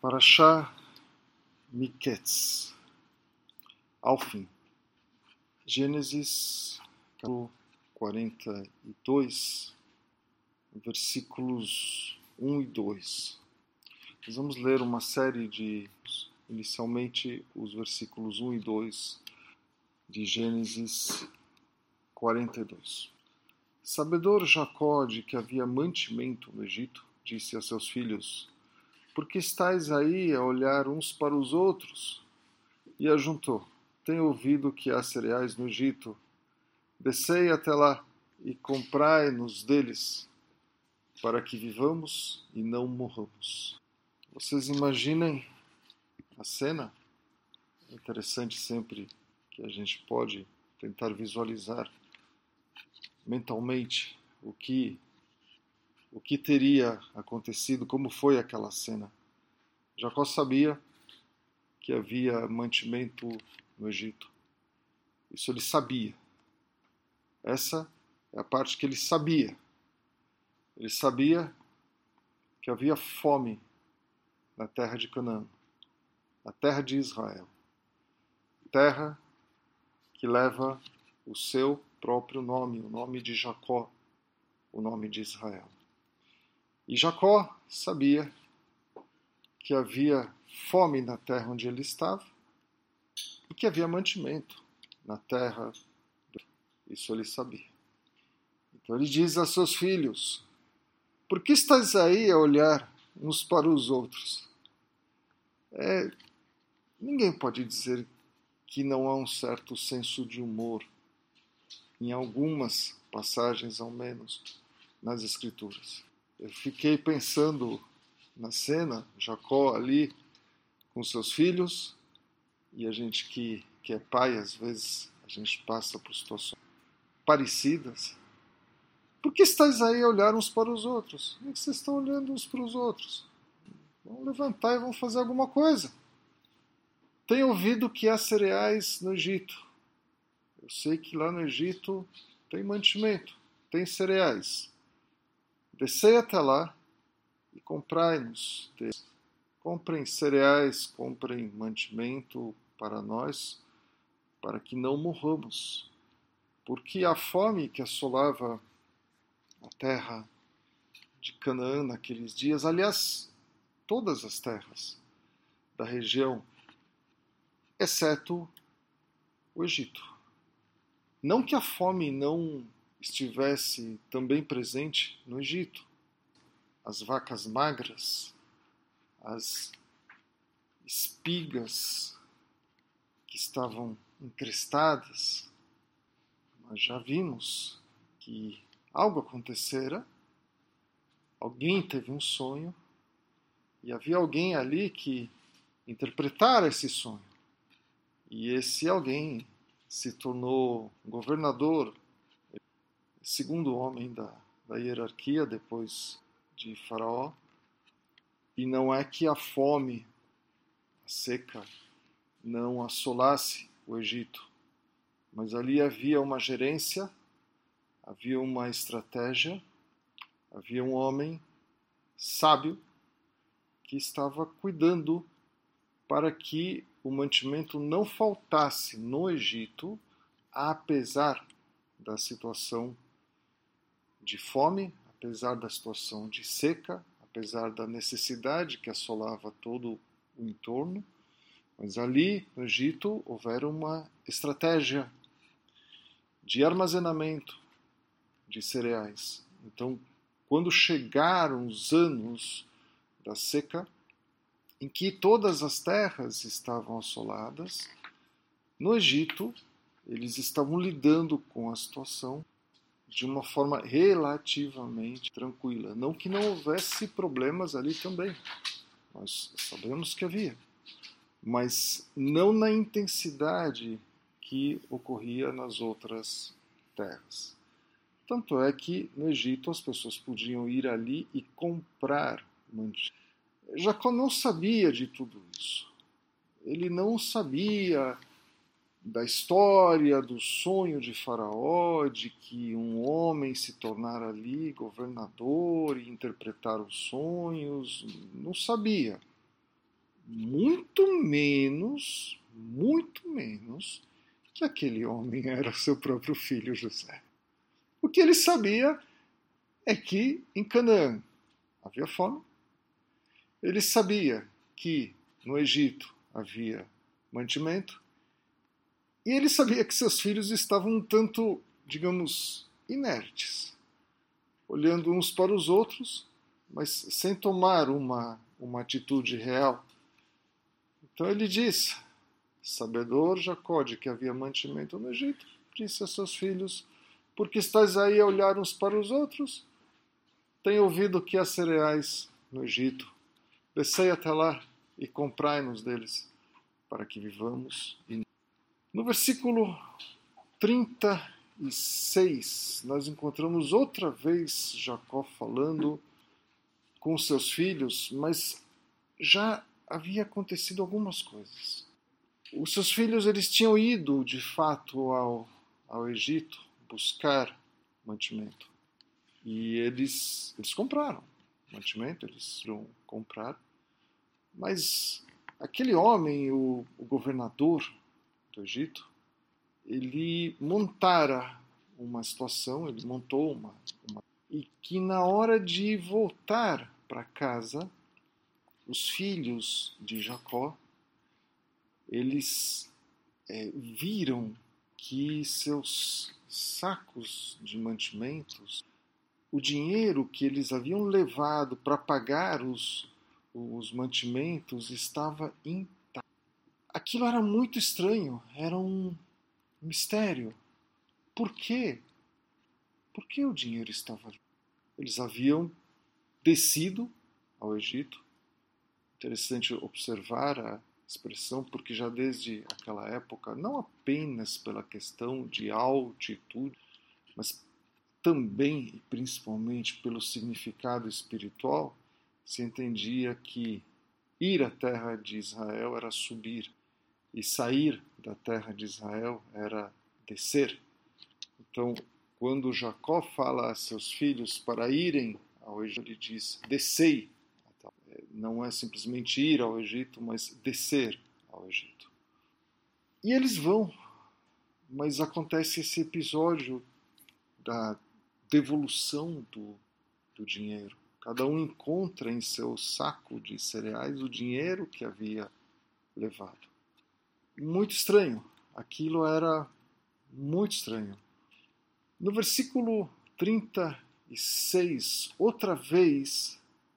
Parashá Miketz, ao fim. Gênesis, capítulo 42, versículos 1 e 2. Nós vamos ler uma série de, inicialmente, os versículos 1 e 2 de Gênesis 42. Sabedor Jacó de que havia mantimento no Egito, disse a seus filhos: por que estáis aí a olhar uns para os outros? E ajuntou: tenho ouvido que há cereais no Egito. Descei até lá e comprai-nos deles, para que vivamos e não morramos. Vocês imaginem a cena? É interessante sempre que a gente pode tentar visualizar mentalmente o que teria acontecido, como foi aquela cena. Jacó sabia que havia mantimento no Egito. Isso ele sabia. Essa é a parte que ele sabia. Ele sabia que havia fome na terra de Canaã, na terra de Israel. Terra que leva o seu próprio nome, o nome de Jacó, o nome de Israel. E Jacó sabia que havia fome na terra onde ele estava e que havia mantimento na terra. Isso ele sabia. Então ele diz a seus filhos: por que estáis aí a olhar uns para os outros? Ninguém pode dizer que não há um certo senso de humor, em algumas passagens ao menos, nas Escrituras. Eu fiquei pensando na cena, Jacó ali com seus filhos, e a gente que é pai, às vezes a gente passa por situações parecidas. Por que estáis aí a olhar uns para os outros? Por que vocês estão olhando uns para os outros? Vamos levantar e vamos fazer alguma coisa. Tenho ouvido que há cereais no Egito. Eu sei que lá no Egito tem mantimento, tem cereais. Descei até lá e comprai-nos deles. Comprem cereais, comprem mantimento para nós, para que não morramos. Porque a fome que assolava a terra de Canaã naqueles dias, aliás, todas as terras da região, exceto o Egito. Não que a fome não estivesse também presente no Egito. As vacas magras, as espigas que estavam encrestadas, mas já vimos que algo acontecera, alguém teve um sonho, e havia alguém ali que interpretara esse sonho. E esse alguém se tornou governador, segundo homem da hierarquia depois de Faraó. E não é que a fome, a seca, não assolasse o Egito, mas ali havia uma gerência, havia uma estratégia, havia um homem sábio que estava cuidando para que o mantimento não faltasse no Egito, apesar da situação de fome, apesar da situação de seca, apesar da necessidade que assolava todo o entorno. Mas ali no Egito houvera uma estratégia de armazenamento de cereais. Então, quando chegaram os anos da seca, em que todas as terras estavam assoladas, no Egito eles estavam lidando com a situação de uma forma relativamente tranquila. Não que não houvesse problemas ali também, nós sabemos que havia, mas não na intensidade que ocorria nas outras terras. Tanto é que no Egito as pessoas podiam ir ali e comprar mantimento. Jacó não sabia de tudo isso. Ele não sabia da história, do sonho de Faraó, de que um homem se tornara ali governador e interpretar os sonhos. Não sabia. muito menos que aquele homem era seu próprio filho José. O que ele sabia é que em Canaã havia fome. Ele sabia que no Egito havia mantimento. E ele sabia que seus filhos estavam um tanto, digamos, inertes, olhando uns para os outros, mas sem tomar uma atitude real. Então ele diz, sabedor Jacó de que havia mantimento no Egito, disse a seus filhos, por que estáis aí a olhar uns para os outros? Tenho ouvido que há cereais no Egito. Descei até lá e comprai-nos deles, para que vivamos. No versículo 36, nós encontramos outra vez Jacó falando com seus filhos, mas já havia acontecido algumas coisas. Os seus filhos eles tinham ido, de fato, ao Egito buscar mantimento. E eles compraram mantimento, eles iam comprar. Mas aquele homem, o governador do Egito, ele montara uma situação, ele montou uma... E que na hora de voltar para casa, os filhos de Jacó, eles viram que seus sacos de mantimentos, o dinheiro que eles haviam levado para pagar os mantimentos estava intacto. Aquilo era muito estranho, era um mistério. Por quê? Por que o dinheiro estava ali? Eles haviam descido ao Egito. Interessante observar a expressão, porque já desde aquela época, não apenas pela questão de altitude, mas também e principalmente pelo significado espiritual, se entendia que ir à terra de Israel era subir e sair da terra de Israel era descer. Então, quando Jacó fala a seus filhos para irem ao Egito, ele diz, descei. Não é simplesmente ir ao Egito, mas descer ao Egito. E eles vão, mas acontece esse episódio da devolução do dinheiro. Cada um encontra em seu saco de cereais o dinheiro que havia levado. Muito estranho. Aquilo era muito estranho. No versículo 36, outra vez,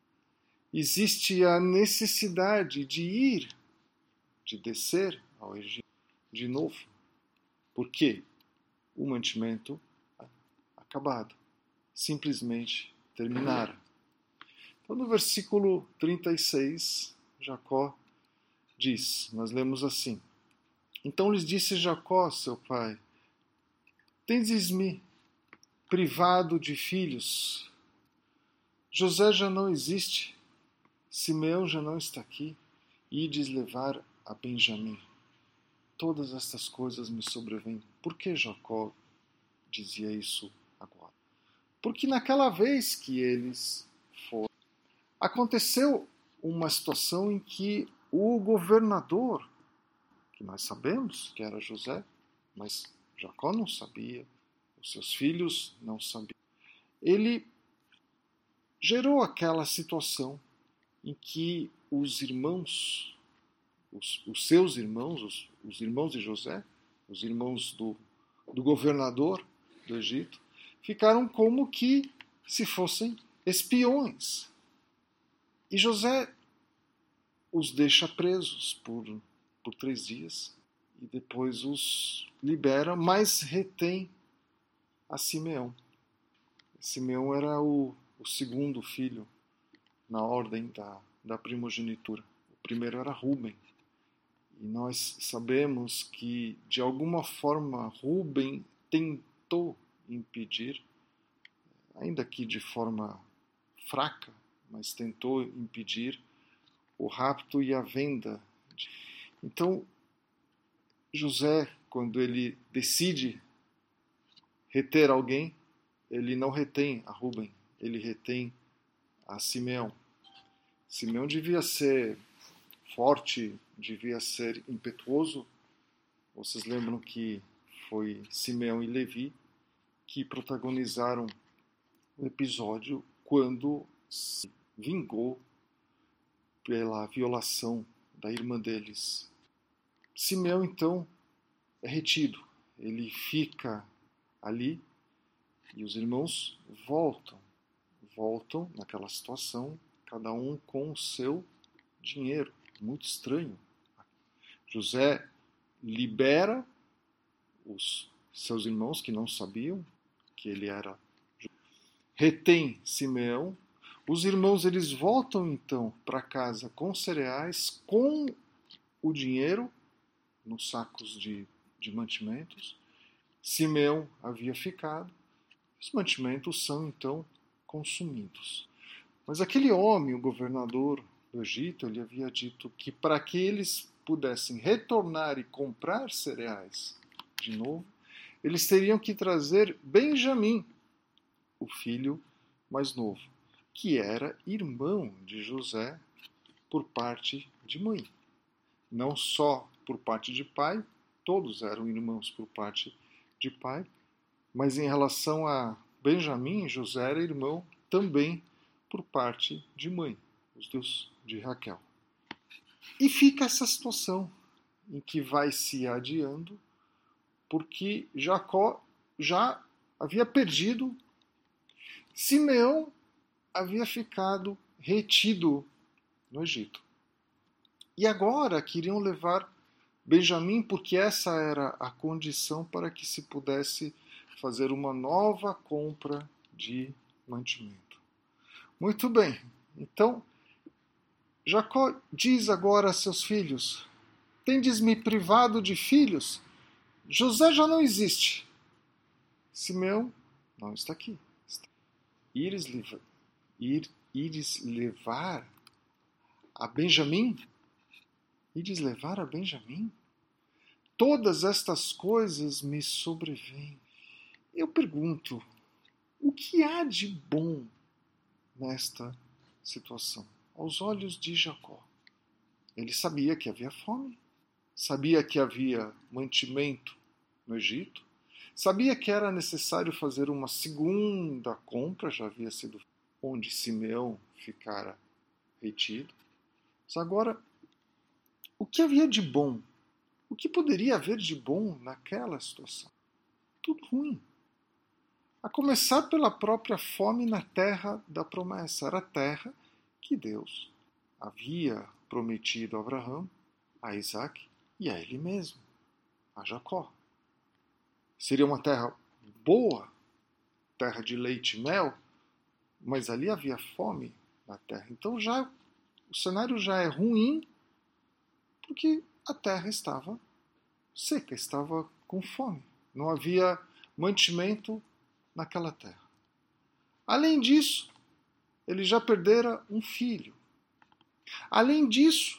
existe a necessidade de ir, de descer ao Egito de novo. Por quê? O mantimento acabado. Simplesmente terminara. Então, no versículo 36, Jacó diz, nós lemos assim, então lhes disse Jacó, seu pai, tendes-me privado de filhos, José já não existe, Simeão já não está aqui, ides levar a Benjamim. Todas estas coisas me sobrevêm. Por que Jacó dizia isso agora? Porque naquela vez que eles foram, aconteceu uma situação em que o governador, que nós sabemos que era José, mas Jacó não sabia, os seus filhos não sabiam, ele gerou aquela situação em que os irmãos, os seus irmãos, os irmãos de José, os irmãos do governador do Egito, ficaram como que se fossem espiões. E José os deixa presos por 3 dias e depois os libera, mas retém a Simeão. Simeão era o segundo filho na ordem da primogenitura. O primeiro era Rúben. E nós sabemos que, de alguma forma, Rúben tentou impedir, ainda que de forma fraca, mas tentou impedir o rapto e a venda. Então, José, quando ele decide reter alguém, ele não retém a Rúben, ele retém a Simeão. Simeão devia ser forte, devia ser impetuoso. Vocês lembram que foi Simeão e Levi que protagonizaram o episódio quando se vingou pela violação da irmã deles. Simeão, então, é retido. Ele fica ali e os irmãos voltam naquela situação, cada um com o seu dinheiro. Muito estranho. José libera os seus irmãos que não sabiam que ele era. Retém Simeão. Os irmãos eles voltam então para casa com cereais, com o dinheiro nos sacos de mantimentos. Simeão havia ficado. Os mantimentos são então consumidos. Mas aquele homem, o governador do Egito, ele havia dito que para que eles pudessem retornar e comprar cereais de novo, eles teriam que trazer Benjamim, o filho mais novo, que era irmão de José por parte de mãe. Não só por parte de pai, todos eram irmãos por parte de pai, mas em relação a Benjamim, José era irmão também por parte de mãe, os filhos de Raquel. E fica essa situação em que vai se adiando, porque Jacó já havia perdido, Simeão havia ficado retido no Egito. E agora queriam levar Benjamim, porque essa era a condição para que se pudesse fazer uma nova compra de mantimento. Muito bem, então Jacó diz agora a seus filhos: tendes-me privado de filhos? José já não existe. Simeão não está aqui. Ires levar a Benjamim? Ires levar a Benjamim? Todas estas coisas me sobrevêm. Eu pergunto, o que há de bom nesta situação? Aos olhos de Jacó. Ele sabia que havia fome, sabia que havia mantimento no Egito, sabia que era necessário fazer uma segunda compra, já havia sido onde Simeão ficara retido. Mas agora, o que havia de bom? O que poderia haver de bom naquela situação? Tudo ruim. A começar pela própria fome na terra da promessa. Era a terra que Deus havia prometido a Abraão, a Isaac e a ele mesmo, a Jacó. Seria uma terra boa, terra de leite e mel, mas ali havia fome na terra. Então já o cenário já é ruim, porque a terra estava seca, estava com fome. Não havia mantimento naquela terra. Além disso, ele já perdera um filho. Além disso,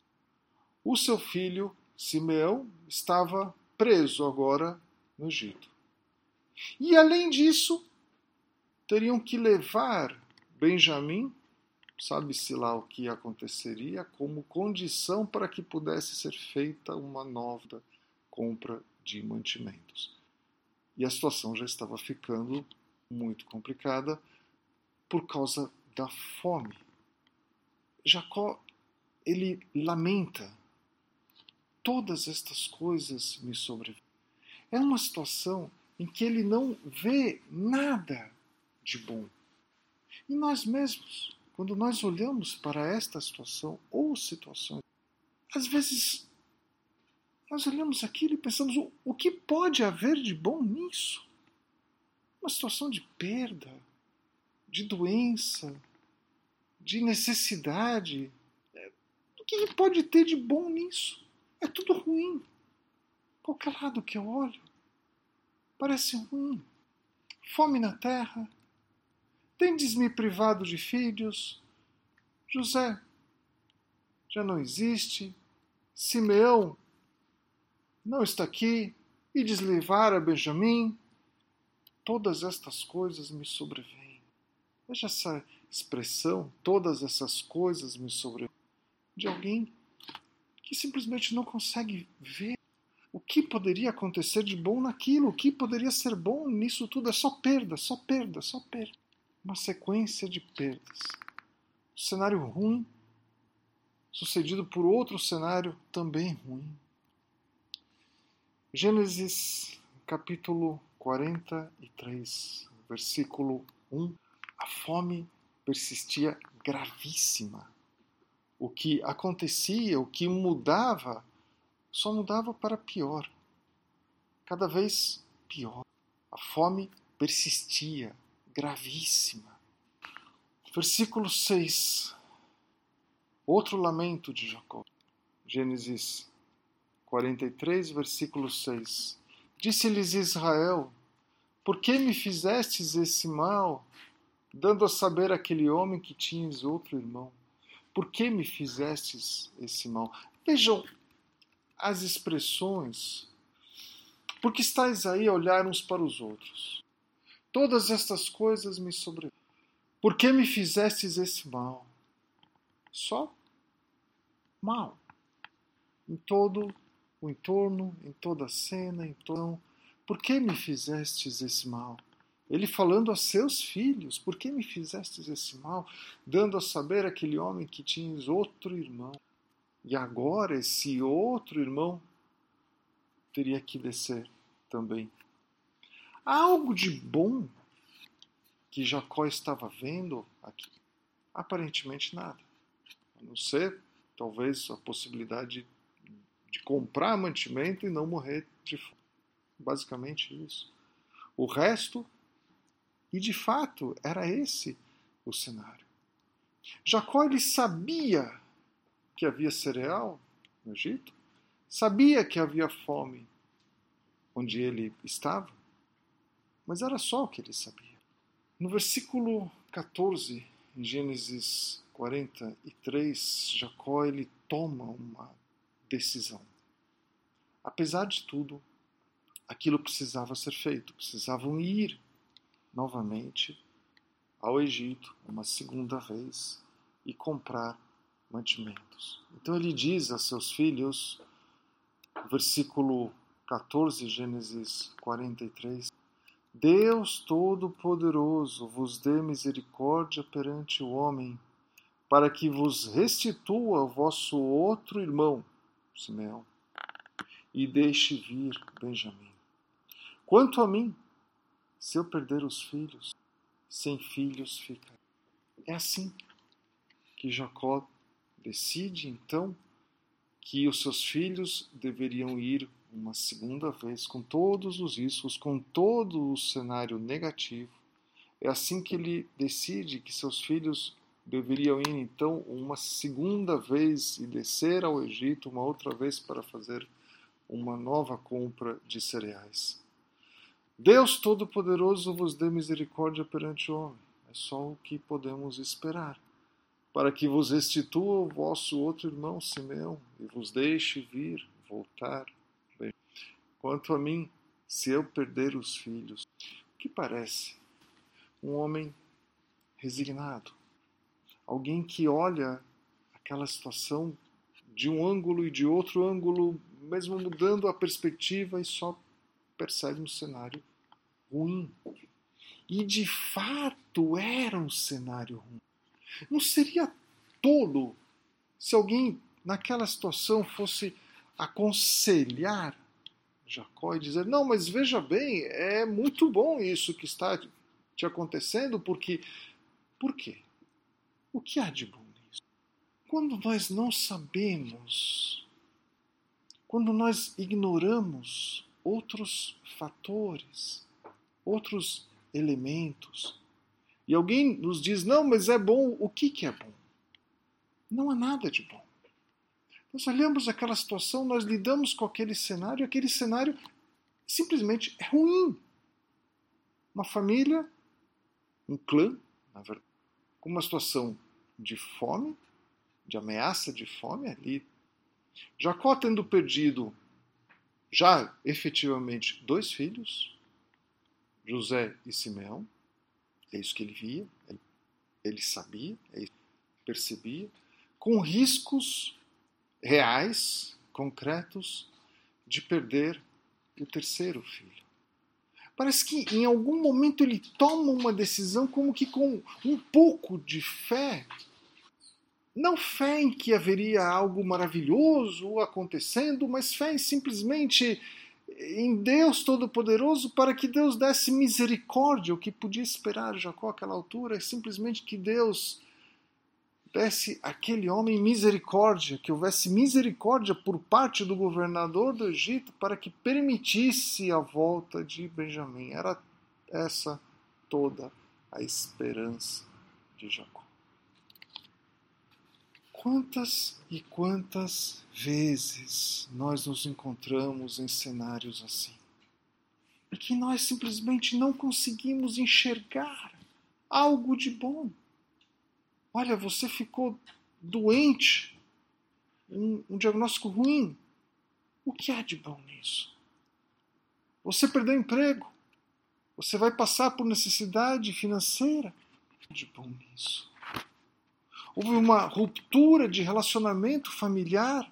o seu filho, Simeão, estava preso agora no Egito. E além disso, teriam que levar Benjamim, sabe-se lá o que aconteceria, como condição para que pudesse ser feita uma nova compra de mantimentos. E a situação já estava ficando muito complicada por causa da fome. Jacó, ele lamenta: todas estas coisas me sobrevêm. É uma situação em que ele não vê nada de bom. E nós mesmos, quando nós olhamos para esta situação ou situações, às vezes nós olhamos aquilo e pensamos: o que pode haver de bom nisso? Uma situação de perda, de doença, de necessidade. O que pode ter de bom nisso? É tudo ruim. Qualquer lado que eu olho, parece ruim. Fome na terra. Tendes-me privado de filhos. José já não existe. Simeão não está aqui. Ides levar a Benjamim. Todas estas coisas me sobrevêm. Veja essa expressão, todas essas coisas me sobrevêm, de alguém que simplesmente não consegue ver o que poderia acontecer de bom naquilo, o que poderia ser bom nisso tudo. É só perda, só perda, só perda. Uma sequência de perdas. Um cenário ruim, sucedido por outro cenário também ruim. Gênesis capítulo 43, versículo 1. A fome persistia gravíssima. O que acontecia, o que mudava, só mudava para pior. Cada vez pior. A fome persistia, gravíssima. Versículo 6. Outro lamento de Jacó. Gênesis 43, versículo 6. Disse-lhes Israel: por que me fizestes esse mal, dando a saber àquele homem que tinhas outro irmão? Por que me fizestes esse mal? Vejam as expressões. Porque estáis aí a olhar uns para os outros. Todas estas coisas me sobrevêm. Por que me fizestes esse mal? Só mal. Em todo o entorno, em toda a cena, em todo... Por que me fizestes esse mal? Ele falando a seus filhos, por que me fizestes esse mal? Dando a saber àquele homem que tinhas outro irmão. E agora esse outro irmão teria que descer também. Há algo de bom que Jacó estava vendo aqui? Aparentemente nada. A não ser, talvez, a possibilidade de comprar mantimento e não morrer de fome. Basicamente isso. O resto, e de fato, era esse o cenário. Jacó, ele sabia que havia cereal no Egito, sabia que havia fome onde ele estava, mas era só o que ele sabia. No versículo 14, em Gênesis 43, Jacó ele toma uma decisão. Apesar de tudo, aquilo precisava ser feito. Precisavam ir novamente ao Egito, uma segunda vez, e comprar mantimentos. Então ele diz a seus filhos, versículo 14, Gênesis 43, Deus Todo-Poderoso vos dê misericórdia perante o homem, para que vos restitua o vosso outro irmão, Simeão, e deixe vir Benjamim. Quanto a mim, se eu perder os filhos, sem filhos ficarei. É assim que Jacó decide, então, que os seus filhos deveriam ir uma segunda vez, com todos os riscos, com todo o cenário negativo. É assim que ele decide que seus filhos deveriam ir, então, uma segunda vez e descer ao Egito uma outra vez para fazer uma nova compra de cereais. Deus Todo-Poderoso vos dê misericórdia perante o homem. É só o que podemos esperar. Para que vos restitua o vosso outro irmão Simeão e vos deixe vir, voltar. Bem, quanto a mim, se eu perder os filhos, o que parece? Um homem resignado. Alguém que olha aquela situação de um ângulo e de outro ângulo, mesmo mudando a perspectiva, e só percebe um cenário ruim. E de fato era um cenário ruim. Não seria tolo se alguém naquela situação fosse aconselhar Jacó e dizer, não, mas veja bem, é muito bom isso que está te acontecendo, porque... Por quê? O que há de bom nisso? Quando nós não sabemos, quando nós ignoramos outros fatores, outros elementos, e alguém nos diz, não, mas é bom, o que é bom? Não há nada de bom. Nós olhamos aquela situação, nós lidamos com aquele cenário simplesmente é ruim. Uma família, um clã, na verdade, com uma situação de fome, de ameaça de fome ali. Jacó tendo perdido já efetivamente 2 filhos, José e Simeão, é isso que ele via, ele sabia, percebia, com riscos reais, concretos, de perder o terceiro filho. Parece que em algum momento ele toma uma decisão como que com um pouco de fé. Não fé em que haveria algo maravilhoso acontecendo, mas fé em simplesmente em Deus Todo-Poderoso para que Deus desse misericórdia. O que podia esperar Jacó àquela altura é simplesmente que Deus desse àquele homem misericórdia, que houvesse misericórdia por parte do governador do Egito para que permitisse a volta de Benjamim. Era essa toda a esperança de Jacó. Quantas e quantas vezes nós nos encontramos em cenários assim? E que nós simplesmente não conseguimos enxergar algo de bom. Olha, você ficou doente, um diagnóstico ruim. O que há de bom nisso? Você perdeu o emprego. Você vai passar por necessidade financeira. O que há de bom nisso? Houve uma ruptura de relacionamento familiar.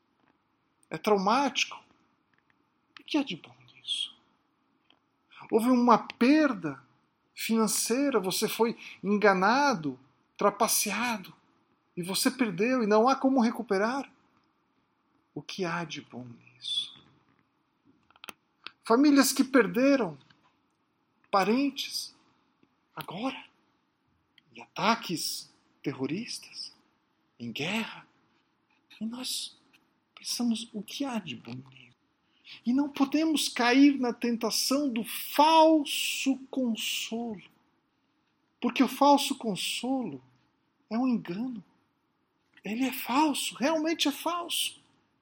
É traumático. O que há de bom nisso? Houve uma perda financeira. Você foi enganado, trapaceado, e você perdeu, e não há como recuperar. O que há de bom nisso? Famílias que perderam parentes agora, em ataques terroristas, em guerra. E nós pensamos, o que há de bom nisso? E não podemos cair na tentação do falso consolo. Porque o falso consolo é um engano. Ele é falso, realmente é falso.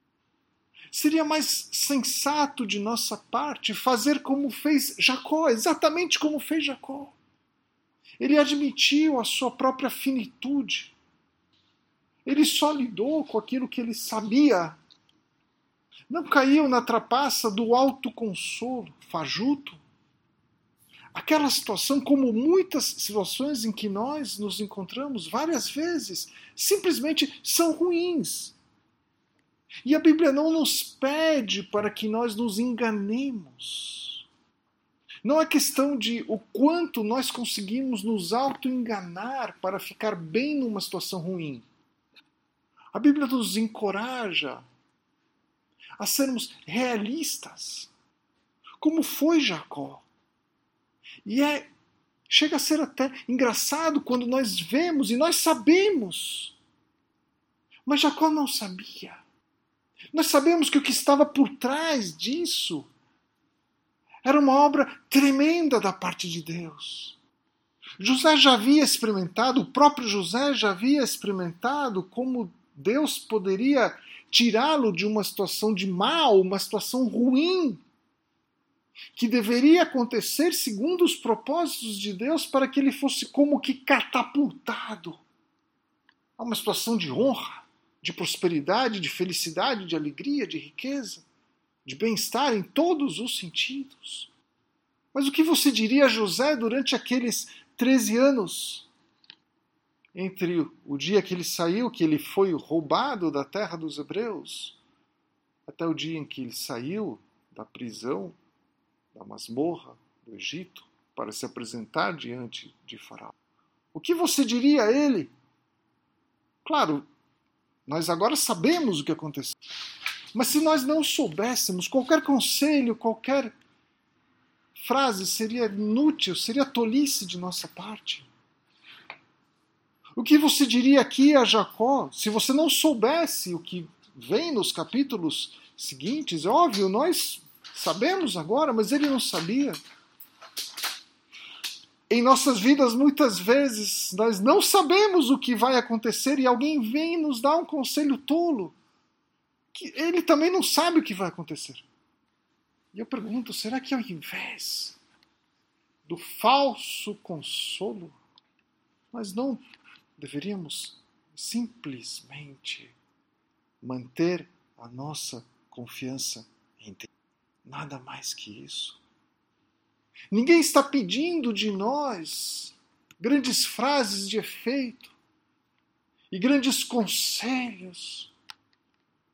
Seria mais sensato de nossa parte fazer como fez Jacó, exatamente como fez Jacó. Ele admitiu a sua própria finitude. Ele só lidou com aquilo que ele sabia. Não caiu na trapaça do autoconsolo fajuto. Aquela situação, como muitas situações em que nós nos encontramos várias vezes, simplesmente são ruins. E a Bíblia não nos pede para que nós nos enganemos. Não é questão de o quanto nós conseguimos nos auto-enganar para ficar bem numa situação ruim. A Bíblia nos encoraja a sermos realistas, como foi Jacó. E chega a ser até engraçado quando nós vemos e nós sabemos. Mas Jacó não sabia. Nós sabemos que o que estava por trás disso era uma obra tremenda da parte de Deus. José já havia experimentado, o próprio José já havia experimentado como Deus poderia tirá-lo de uma situação de mal, uma situação ruim, que deveria acontecer segundo os propósitos de Deus para que ele fosse como que catapultado a uma situação de honra, de prosperidade, de felicidade, de alegria, de riqueza, de bem-estar em todos os sentidos. Mas o que você diria a José durante aqueles 13 anos? Entre o dia que ele saiu, que ele foi roubado da terra dos hebreus, até o dia em que ele saiu da prisão, da masmorra do Egito, para se apresentar diante de Faraó. O que você diria a ele? Claro, nós agora sabemos o que aconteceu. Mas se nós não soubéssemos, qualquer conselho, qualquer frase seria inútil, seria tolice de nossa parte. O que você diria aqui a Jacó, se você não soubesse o que vem nos capítulos seguintes? É óbvio, nós sabemos agora, mas ele não sabia. Em nossas vidas, muitas vezes, nós não sabemos o que vai acontecer e alguém vem e nos dá um conselho tolo, que ele também não sabe o que vai acontecer. E eu pergunto, será que ao invés do falso consolo, nós não deveríamos simplesmente manter a nossa confiança em Deus? Nada mais que isso. Ninguém está pedindo de nós grandes frases de efeito e grandes conselhos.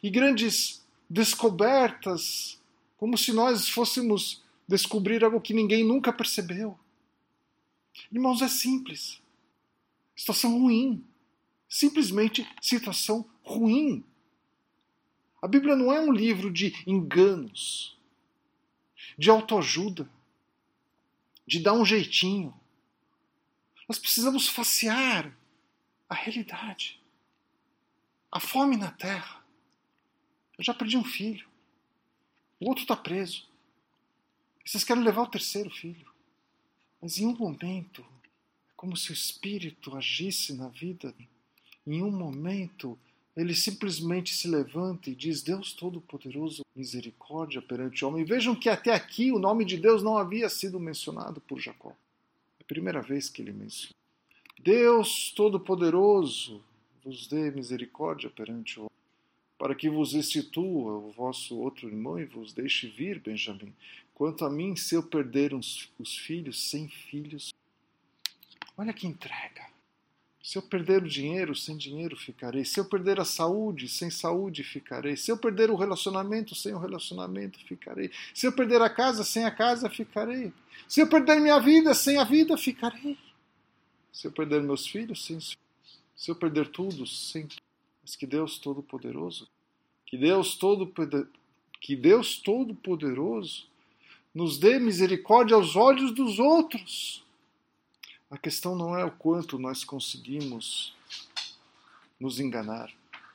e grandes descobertas, como se nós fôssemos descobrir algo que ninguém nunca percebeu. Irmãos, é simples. Situação ruim. Simplesmente situação ruim. A Bíblia não é um livro de enganos, de autoajuda, de dar um jeitinho. Nós precisamos facear a realidade. A fome na terra. Eu já perdi um filho. O outro está preso. Vocês querem levar o terceiro filho. Mas em um momento, é como se o Espírito agisse na vida. Em um momento, ele simplesmente se levanta e diz: Deus Todo-Poderoso, misericórdia perante o homem. Vejam que até aqui o nome de Deus não havia sido mencionado por Jacó. É a primeira vez que ele menciona. Deus Todo-Poderoso, vos dê misericórdia perante o homem, para que vos restitua o vosso outro irmão e vos deixe vir, Benjamim. Quanto a mim, se eu perder os filhos, sem filhos, olha que entrega. Se eu perder o dinheiro, sem dinheiro ficarei. Se eu perder a saúde, sem saúde ficarei. Se eu perder o relacionamento, sem o relacionamento ficarei. Se eu perder a casa, sem a casa ficarei. Se eu perder minha vida, sem a vida ficarei. Se eu perder meus filhos, sem os filhos. Se eu perder tudo, sem... Mas que Deus Todo-Poderoso, que Deus Todo-Poderoso nos dê misericórdia aos olhos dos outros. A questão não é o quanto nós conseguimos nos enganar,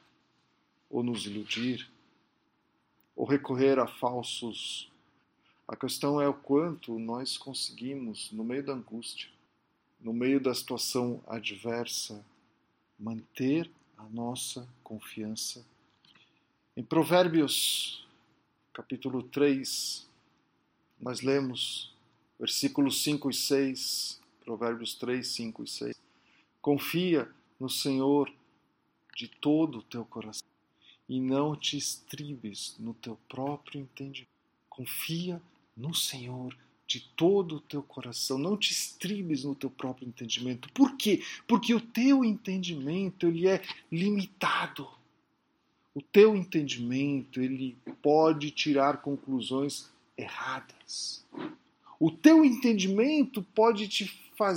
ou nos iludir, ou recorrer a falsos. A questão é o quanto nós conseguimos, no meio da angústia, no meio da situação adversa, manter a nossa confiança. Em Provérbios, capítulo 3, nós lemos versículos 5 e 6, Provérbios 3, 5 e 6. Confia no Senhor de todo o teu coração e não te estribes no teu próprio entendimento. Confia no Senhor de todo o teu coração, não te estribes no teu próprio entendimento. Por quê? Porque o teu entendimento ele é limitado. O teu entendimento ele pode tirar conclusões erradas. O teu entendimento pode te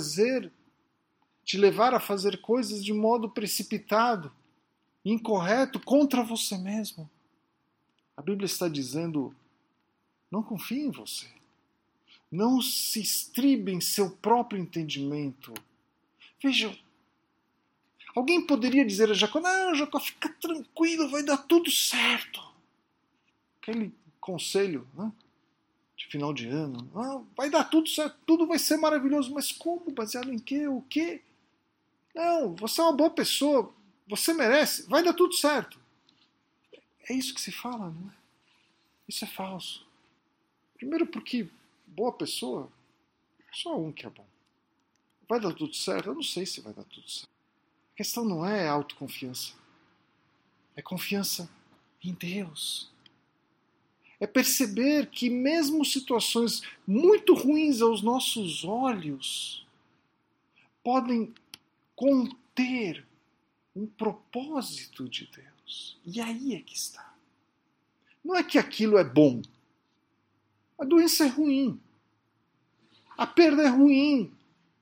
levar a fazer coisas de modo precipitado, incorreto, contra você mesmo. A Bíblia está dizendo: não confie em você. Não se estribe em seu próprio entendimento. Vejam, alguém poderia dizer a Jacó: não, Jacó, fica tranquilo, vai dar tudo certo. Aquele conselho, né, de final de ano. Vai dar tudo certo, tudo vai ser maravilhoso. Mas como? Baseado em quê? O quê? Não, você é uma boa pessoa, você merece, vai dar tudo certo. É isso que se fala, não é? Isso é falso. Primeiro porque boa pessoa, só um que é bom. Vai dar tudo certo? Eu não sei se vai dar tudo certo. A questão não é autoconfiança. É confiança em Deus. É perceber que mesmo situações muito ruins aos nossos olhos podem conter um propósito de Deus. E aí é que está. Não é que aquilo é bom. A doença é ruim. A perda é ruim.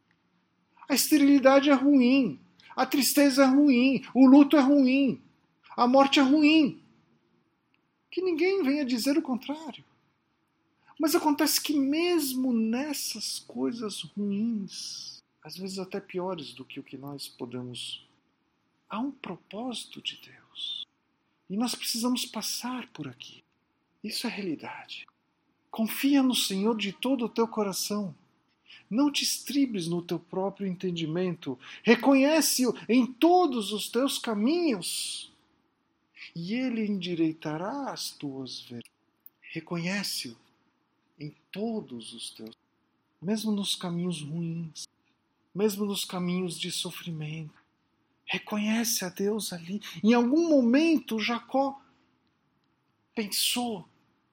A esterilidade é ruim. A tristeza é ruim. O luto é ruim. A morte é ruim. Que ninguém venha dizer o contrário. Mas acontece que mesmo nessas coisas ruins, às vezes até piores do que o que nós podemos, há um propósito de Deus. E nós precisamos passar por aqui. Isso é realidade. Confia no Senhor de todo o teu coração. Não te estribes no teu próprio entendimento. Reconhece-o em todos os teus caminhos. E Ele endireitará as tuas veredas. Reconhece-o em todos os teus, mesmo nos caminhos ruins, mesmo nos caminhos de sofrimento. Reconhece a Deus ali. Em algum momento, Jacó pensou: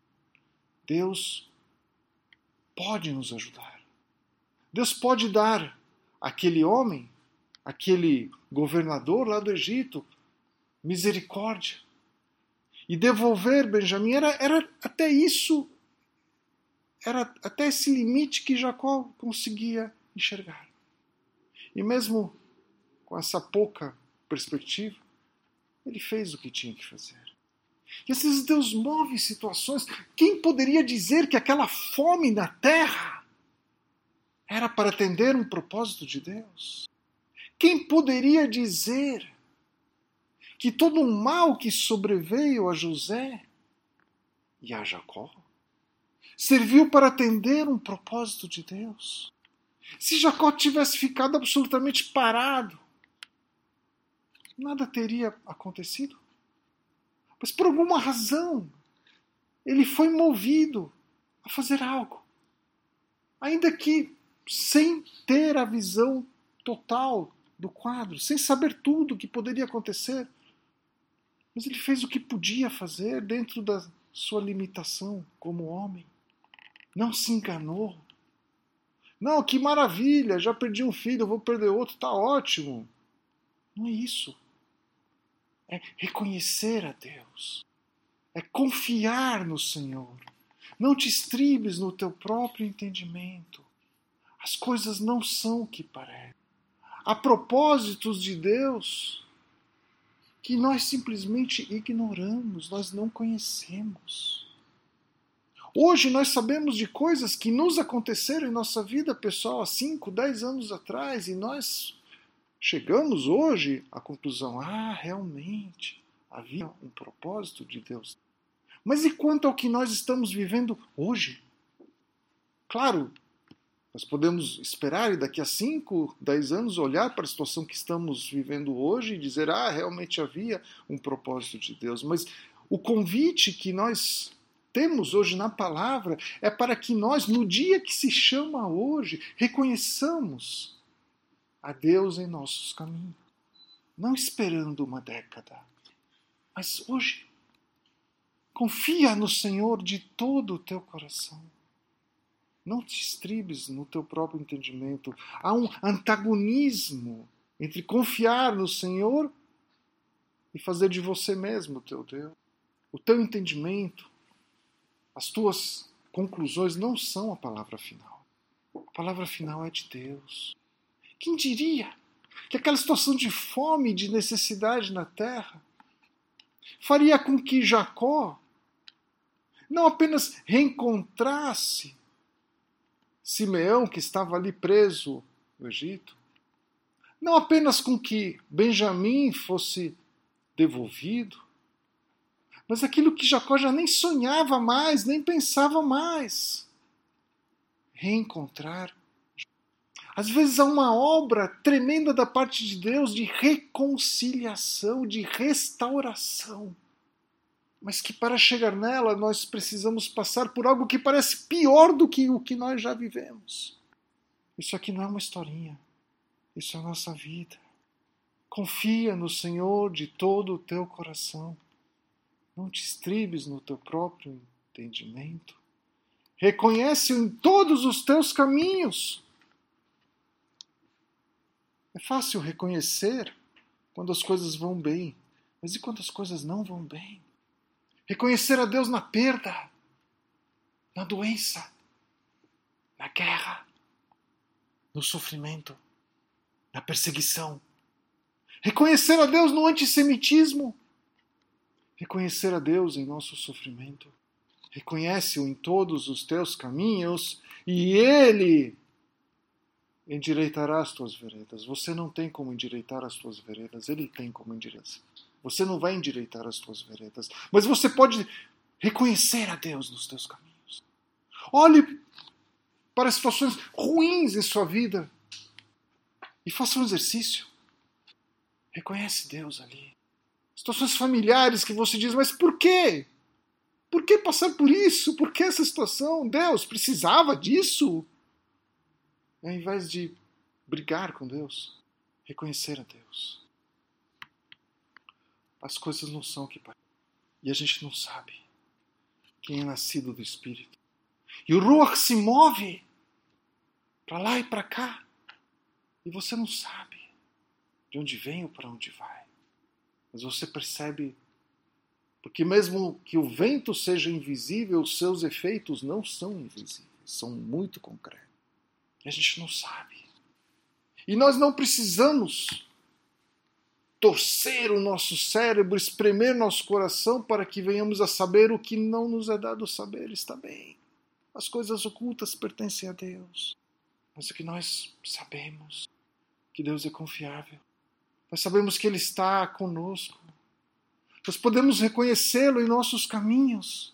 Deus pode nos ajudar. Deus pode dar àquele homem, aquele governador lá do Egito, misericórdia. e devolver Benjamim, era até isso, era até esse limite que Jacó conseguia enxergar. E mesmo com essa pouca perspectiva, ele fez o que tinha que fazer. E às vezes Deus move situações. Quem poderia dizer que aquela fome na terra era para atender um propósito de Deus? Quem poderia dizer que todo o mal que sobreveio a José e a Jacó serviu para atender um propósito de Deus? Se Jacó tivesse ficado absolutamente parado, nada teria acontecido. Mas por alguma razão, ele foi movido a fazer algo. Ainda que sem ter a visão total do quadro, sem saber tudo o que poderia acontecer. Mas ele fez o que podia fazer dentro da sua limitação como homem. Não se enganou. Não, que maravilha, já perdi um filho, eu vou perder outro, está ótimo. Não é isso. É reconhecer a Deus. É confiar no Senhor. Não te estribes no teu próprio entendimento. As coisas não são o que parecem. Há propósitos de Deus que nós simplesmente ignoramos, nós não conhecemos. Hoje nós sabemos de coisas que nos aconteceram em nossa vida pessoal há 5, 10 anos atrás e nós chegamos hoje à conclusão, realmente havia um propósito de Deus. Mas e quanto ao que nós estamos vivendo hoje? Claro, nós podemos esperar e daqui a 5, 10 anos olhar para a situação que estamos vivendo hoje e dizer, realmente havia um propósito de Deus. Mas o convite que nós temos hoje na palavra é para que nós, no dia que se chama hoje, reconheçamos a Deus em nossos caminhos. Não esperando uma década, mas hoje. Confia no Senhor de todo o teu coração. Não te estribes no teu próprio entendimento. Há um antagonismo entre confiar no Senhor e fazer de você mesmo o teu Deus. O teu entendimento, as tuas conclusões não são a palavra final. A palavra final é de Deus. Quem diria que aquela situação de fome e de necessidade na terra faria com que Jacó não apenas reencontrasse Simeão, que estava ali preso no Egito, não apenas com que Benjamim fosse devolvido, mas aquilo que Jacó já nem sonhava mais, nem pensava mais. Reencontrar. Às vezes há uma obra tremenda da parte de Deus de reconciliação, de restauração. Mas que para chegar nela nós precisamos passar por algo que parece pior do que o que nós já vivemos. Isso aqui não é uma historinha. Isso é a nossa vida. Confia no Senhor de todo o teu coração. Não te estribes no teu próprio entendimento. Reconhece-o em todos os teus caminhos. É fácil reconhecer quando as coisas vão bem. Mas e quando as coisas não vão bem? Reconhecer a Deus na perda, na doença, na guerra, no sofrimento, na perseguição. Reconhecer a Deus no antissemitismo. Reconhecer a Deus em nosso sofrimento. Reconhece-o em todos os teus caminhos e Ele endireitará as tuas veredas. Você não tem como endireitar as tuas veredas, Ele tem como endireitar. Você não vai endireitar as tuas veredas, mas você pode reconhecer a Deus nos teus caminhos. Olhe para situações ruins em sua vida e faça um exercício. Reconhece Deus ali. Situações familiares que você diz, mas por quê? Por que passar por isso? Por que essa situação? Deus precisava disso? Ao invés de brigar com Deus, reconhecer a Deus. As coisas não são o que parecem. E a gente não sabe quem é nascido do Espírito. E o Ruach se move para lá e para cá. E você não sabe de onde vem ou para onde vai. Mas você percebe, porque Porque mesmo que o vento seja invisível, os seus efeitos não são invisíveis, são muito concretos. E a gente não sabe. E nós não precisamos torcer o nosso cérebro, espremer nosso coração para que venhamos a saber o que não nos é dado saber. Está bem. As coisas ocultas pertencem a Deus. Mas o que nós sabemos, que Deus é confiável. Nós sabemos que Ele está conosco. Nós podemos reconhecê-lo em nossos caminhos,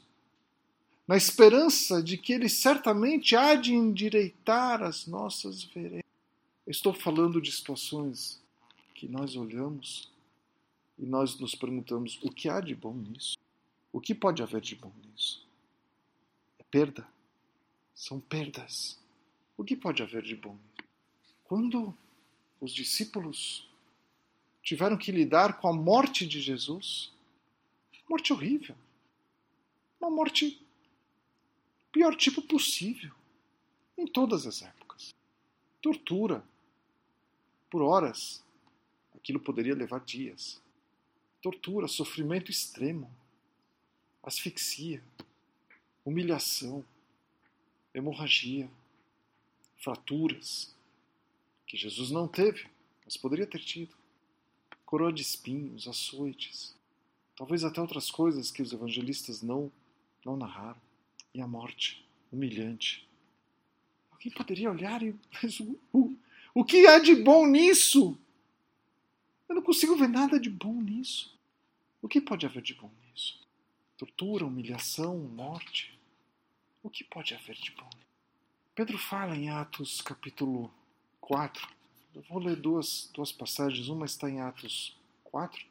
na esperança de que Ele certamente há de endireitar as nossas veredas. Eu estou falando de situações que nós olhamos e nós nos perguntamos: o que há de bom nisso? O que pode haver de bom nisso? É perda. São perdas. O que pode haver de bom nisso? Quando os discípulos tiveram que lidar com a morte de Jesus, morte horrível, uma morte pior tipo possível, em todas as épocas. Tortura, por horas, aquilo poderia levar dias. Tortura, sofrimento extremo, asfixia, humilhação, hemorragia, fraturas, que Jesus não teve, mas poderia ter tido. Coroa de espinhos, açoites, talvez até outras coisas que os evangelistas não narraram. E a morte humilhante. Alguém poderia olhar e... Mas o que há de bom nisso? Eu não consigo ver nada de bom nisso. O que pode haver de bom nisso? Tortura, humilhação, morte. O que pode haver de bom? Pedro fala em Atos capítulo 4. Eu vou ler duas passagens. Uma está em Atos 4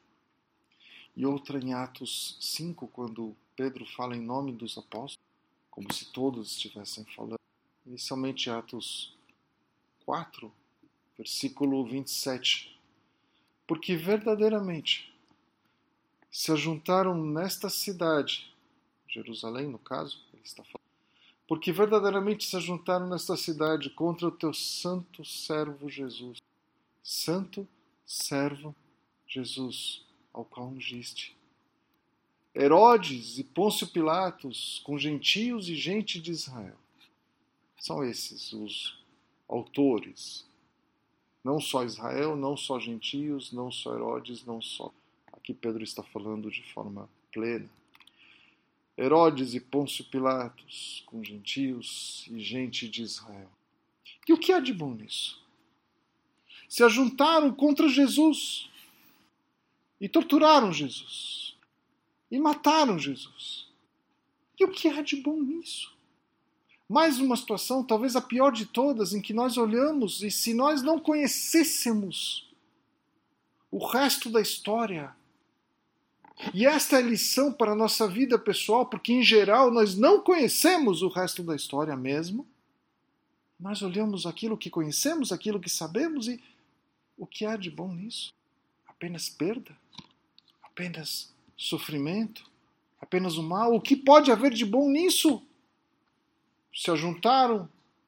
e outra em Atos 5, quando Pedro fala em nome dos apóstolos, como se todos estivessem falando. Inicialmente Atos 4, versículo 27. Porque verdadeiramente se ajuntaram nesta cidade, Jerusalém no caso, ele está falando, porque verdadeiramente se ajuntaram nesta cidade contra o teu santo servo Jesus. Santo servo Jesus, ao qual ungiste. Herodes e Pôncio Pilatos, com gentios e gente de Israel. São esses os autores. Não só Israel, não só gentios, não só Herodes, não só. Aqui Pedro está falando de forma plena. Herodes e Pôncio Pilatos, com gentios e gente de Israel. E o que há de bom nisso? Se ajuntaram contra Jesus e torturaram Jesus e mataram Jesus. E o que há de bom nisso? Mais uma situação, talvez a pior de todas, em que nós olhamos e se nós não conhecêssemos o resto da história. E esta é a lição para a nossa vida pessoal, porque em geral nós não conhecemos o resto da história mesmo. Nós olhamos aquilo que conhecemos, aquilo que sabemos e o que há de bom nisso? Apenas perda? Apenas sofrimento? Apenas o mal? O que pode haver de bom nisso? Se ajuntaram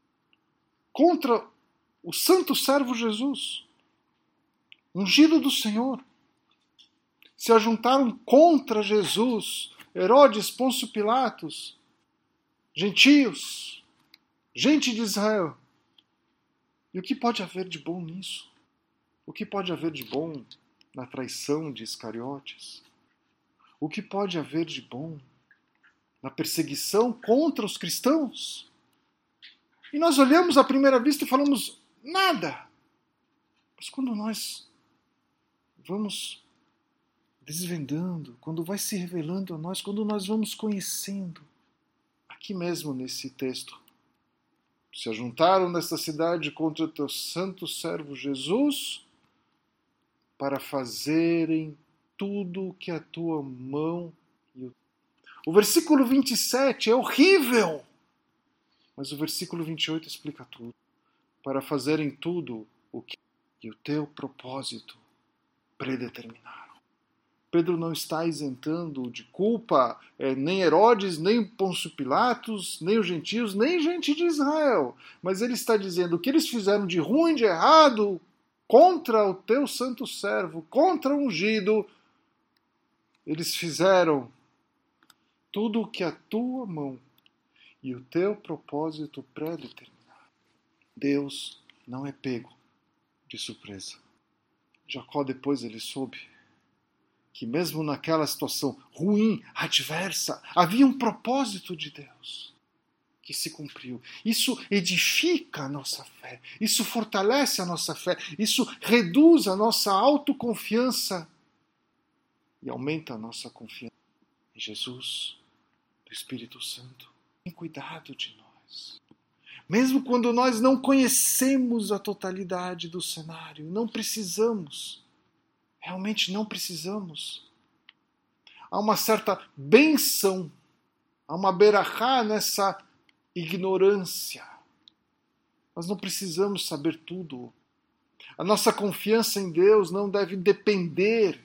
contra o santo servo Jesus, ungido do Senhor. Se ajuntaram contra Jesus, Herodes, Pôncio Pilatos, gentios, gente de Israel. E o que pode haver de bom nisso? O que pode haver de bom na traição de Iscariotes? O que pode haver de bom na perseguição contra os cristãos? E nós olhamos à primeira vista e falamos, nada. Mas quando nós vamos desvendando, quando vai se revelando a nós, quando nós vamos conhecendo, aqui mesmo nesse texto, se ajuntaram nesta cidade contra o teu santo servo Jesus, para fazerem tudo o que a tua mão... O versículo 27 é horrível, mas o versículo 28 explica tudo. Para fazerem tudo o que o teu propósito predeterminaram. Pedro não está isentando de culpa nem Herodes, nem Pôncio Pilatos, nem os gentios, nem gente de Israel. Mas ele está dizendo o que eles fizeram de ruim, de errado, contra o teu santo servo, contra o ungido, eles fizeram tudo o que a tua mão e o teu propósito pré-determinaram. Deus não é pego de surpresa. Jacó depois ele soube que mesmo naquela situação ruim, adversa, havia um propósito de Deus que se cumpriu. Isso edifica a nossa fé, isso fortalece a nossa fé, isso reduz a nossa autoconfiança e aumenta a nossa confiança em Jesus, do Espírito Santo. Tem cuidado de nós. Mesmo quando nós não conhecemos a totalidade do cenário, não precisamos. Realmente não precisamos. Há uma certa benção, há uma berachá nessa ignorância. Nós não precisamos saber tudo. A nossa confiança em Deus não deve depender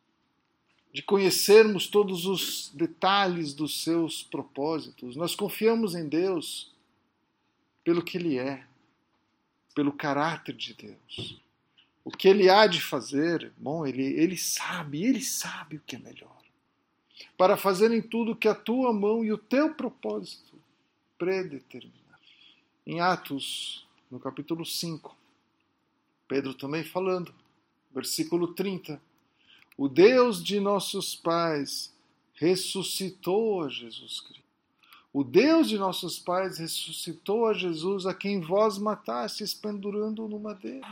de conhecermos todos os detalhes dos seus propósitos. Nós confiamos em Deus pelo que Ele é, pelo caráter de Deus. O que Ele há de fazer, bom, Ele sabe o que é melhor. Para fazerem tudo que a tua mão e o teu propósito predeterminaram. Em Atos, no capítulo 5, Pedro também falando, versículo 30, o Deus de nossos pais ressuscitou a Jesus Cristo. O Deus de nossos pais ressuscitou a Jesus, a quem vós matastes pendurando-o no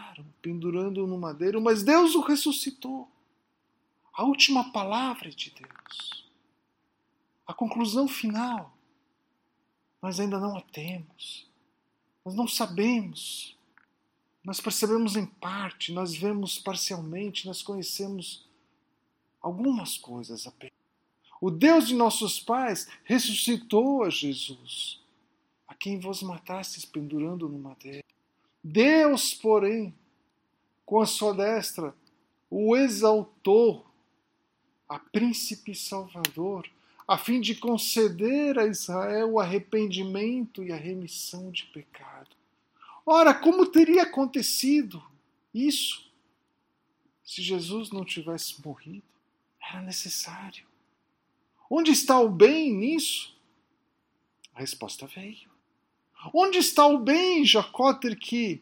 madeiro, mas Deus o ressuscitou. A última palavra de Deus. A conclusão final. Nós ainda não a temos. Nós não sabemos. Nós percebemos em parte, nós vemos parcialmente, nós conhecemos algumas coisas apenas. O Deus de nossos pais ressuscitou a Jesus, a quem vós matastes pendurando no madeiro. Deus, porém, com a sua destra, o exaltou a príncipe salvador, a fim de conceder a Israel o arrependimento e a remissão de pecado. Ora, como teria acontecido isso se Jesus não tivesse morrido? Era necessário. Onde está o bem nisso? A resposta veio. Onde está o bem em Jacó ter que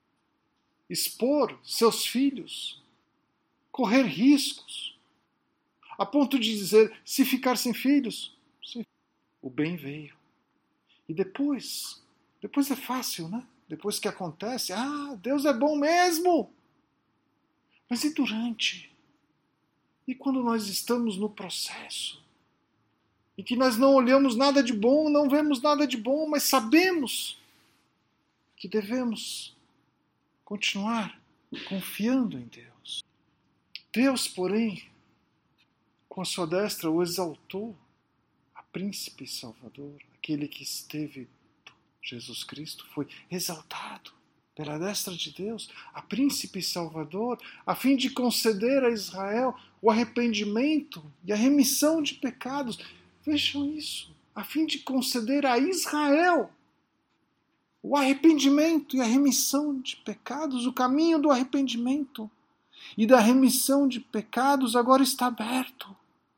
expor seus filhos, correr riscos, a ponto de dizer, se ficar sem filhos, sim. O bem veio. E depois é fácil, né? Depois que acontece, Deus é bom mesmo. Mas e durante? E quando nós estamos no processo? E que nós não olhamos nada de bom, não vemos nada de bom, mas sabemos que devemos continuar confiando em Deus. Deus, porém, com a sua destra o exaltou a príncipe salvador, aquele que esteve, Jesus Cristo, foi exaltado pela destra de Deus, a príncipe salvador, a fim de conceder a Israel o arrependimento e a remissão de pecados. Vejam isso, a fim de conceder a Israel o arrependimento e a remissão de pecados, o caminho do arrependimento e da remissão de pecados agora está aberto.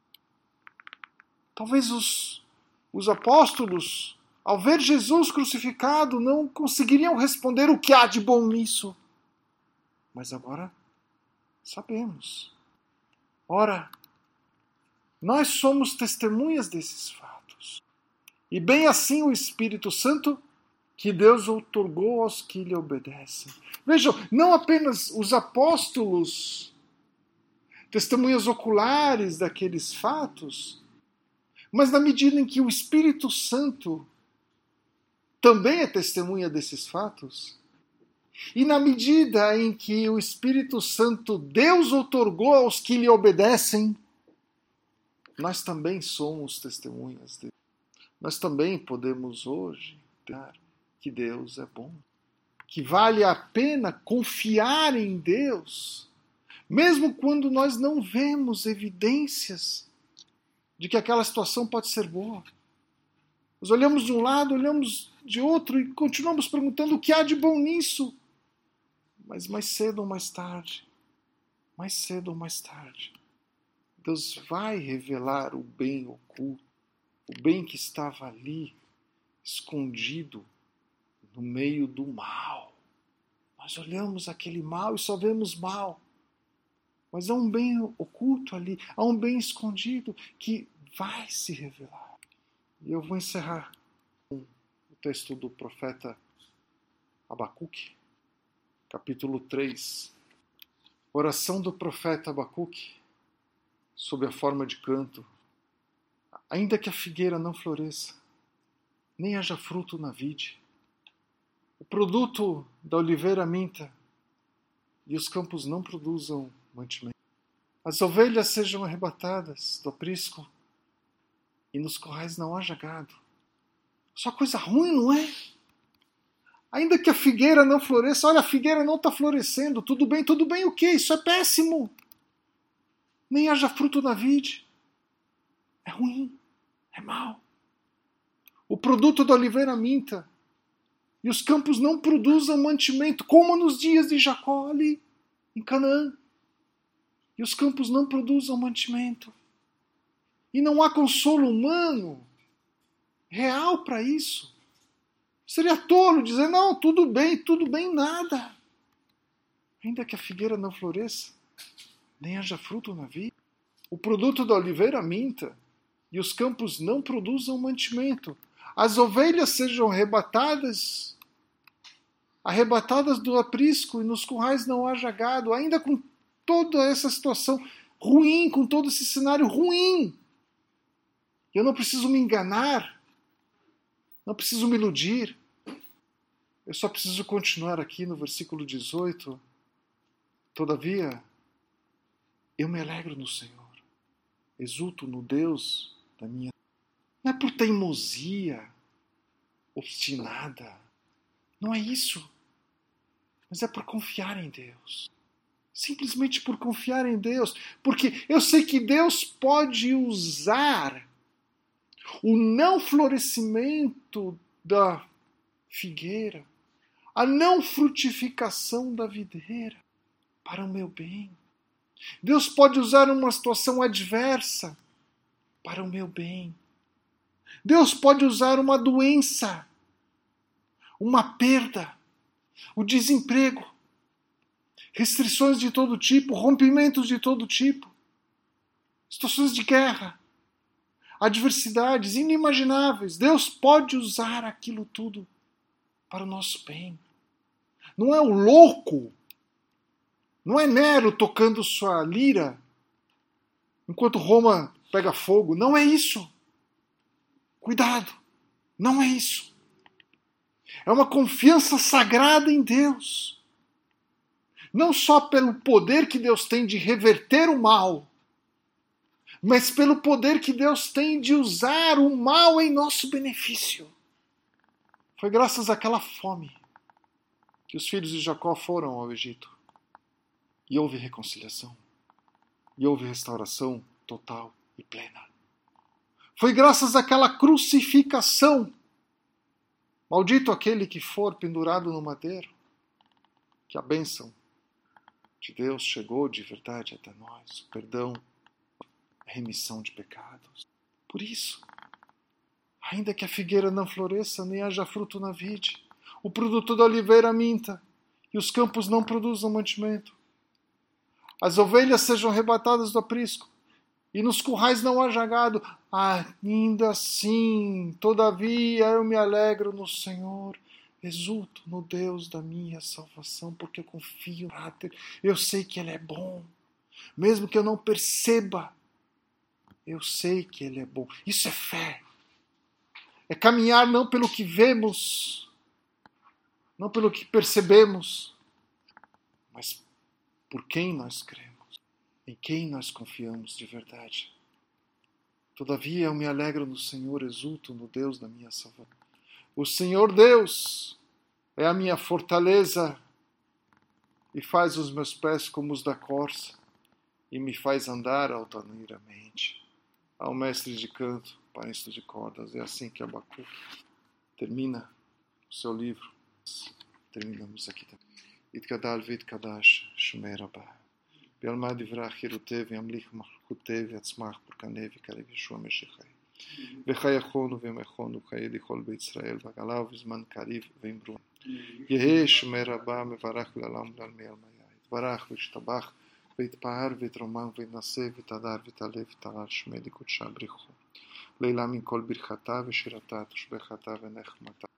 Talvez os apóstolos, ao ver Jesus crucificado, não conseguiriam responder o que há de bom nisso. Mas agora sabemos. Ora, nós somos testemunhas desses fatos. E bem assim o Espírito Santo que Deus outorgou aos que lhe obedecem. Vejam, não apenas os apóstolos, testemunhas oculares daqueles fatos, mas na medida em que o Espírito Santo também é testemunha desses fatos, e na medida em que o Espírito Santo Deus outorgou aos que lhe obedecem, nós também somos testemunhas dele. Nós também podemos hoje dar que Deus é bom, que vale a pena confiar em Deus, mesmo quando nós não vemos evidências de que aquela situação pode ser boa. Nós olhamos de um lado, olhamos de outro e continuamos perguntando o que há de bom nisso. Mas mais cedo ou mais tarde, Deus vai revelar o bem oculto o bem que estava ali, escondido no meio do mal. Nós olhamos aquele mal e só vemos mal. Mas há um bem oculto ali, há um bem escondido que vai se revelar. E eu vou encerrar com o texto do profeta Abacuque, capítulo 3. Oração do profeta Abacuque, sob a forma de canto. Ainda que a figueira não floresça, nem haja fruto na vide, o produto da oliveira minta, e os campos não produzam mantimento. As ovelhas sejam arrebatadas do aprisco, e nos corrais não haja gado. Só coisa ruim, não é? Ainda que a figueira não floresça, olha, a figueira não está florescendo, tudo bem o quê? Isso é péssimo. Nem haja fruto na vide. É ruim, é mau. O produto da oliveira minta, e os campos não produzam mantimento, como nos dias de Jacó ali, em Canaã. E os campos não produzam mantimento. E não há consolo humano real para isso. Seria tolo dizer, não, tudo bem, nada. Ainda que a figueira não floresça, nem haja fruto na vide. O produto da oliveira minta, e os campos não produzam mantimento. As ovelhas sejam arrebatadas do aprisco, e nos currais não haja gado, ainda com toda essa situação ruim, com todo esse cenário ruim. Eu não preciso me enganar, não preciso me iludir. Eu só preciso continuar aqui no versículo 18. Todavia, eu me alegro no Senhor, exulto no Deus da minha... Não é por teimosia obstinada, não é isso, mas é por confiar em Deus. Simplesmente por confiar em Deus, porque eu sei que Deus pode usar o não florescimento da figueira, a não frutificação da videira, para o meu bem. Deus pode usar uma situação adversa para o meu bem. Deus pode usar uma doença, uma perda, o desemprego, restrições de todo tipo, rompimentos de todo tipo, situações de guerra, adversidades inimagináveis. Deus pode usar aquilo tudo para o nosso bem. Não é o louco, não é Nero tocando sua lira enquanto Roma pega fogo. Não é isso. Cuidado, não é isso. É uma confiança sagrada em Deus. Não só pelo poder que Deus tem de reverter o mal, mas pelo poder que Deus tem de usar o mal em nosso benefício. Foi graças àquela fome que os filhos de Jacó foram ao Egito. E houve reconciliação. E houve restauração total e plena. Foi graças àquela crucificação. Maldito aquele que for pendurado no madeiro, que a bênção de Deus chegou de verdade até nós. O perdão, a remissão de pecados. Por isso, ainda que a figueira não floresça, nem haja fruto na vide, o produto da oliveira minta, e os campos não produzam mantimento. As ovelhas sejam arrebatadas do aprisco, e nos currais não haja gado. Ainda assim, todavia, eu me alegro no Senhor, exulto no Deus da minha salvação, porque eu confio no caráter, eu sei que Ele é bom, mesmo que eu não perceba, eu sei que Ele é bom. Isso é fé, é caminhar não pelo que vemos, não pelo que percebemos, mas por quem nós cremos, em quem nós confiamos de verdade. Todavia eu me alegro no Senhor, exulto no Deus da minha salvação. O Senhor Deus é a minha fortaleza e faz os meus pés como os da corça e me faz andar altaneiramente. Ao mestre de canto, para instrumento de cordas. É assim que Abacuque termina o seu livro. Terminamos aqui também. Itkadal vitkadash shmer rabah. Be'alma divrach yerutev yamlich malchutev yatzmach burkanev ikarev Yeshua Meshechai. וחייכון ובימיכון וחיי לכל בית ישראל ועגלה ובזמן קריב ואמרו יהא שמי רבה מברך לעולם ולעלמי עלמיה יתברך וישתבח ויתפאר ויתרומם ויתנשא ויתהדר ויתעלה ויתהלל שמי לקודשה בריחו לעילה מכל ברכתה ושירתה תושבחתה ונחמתה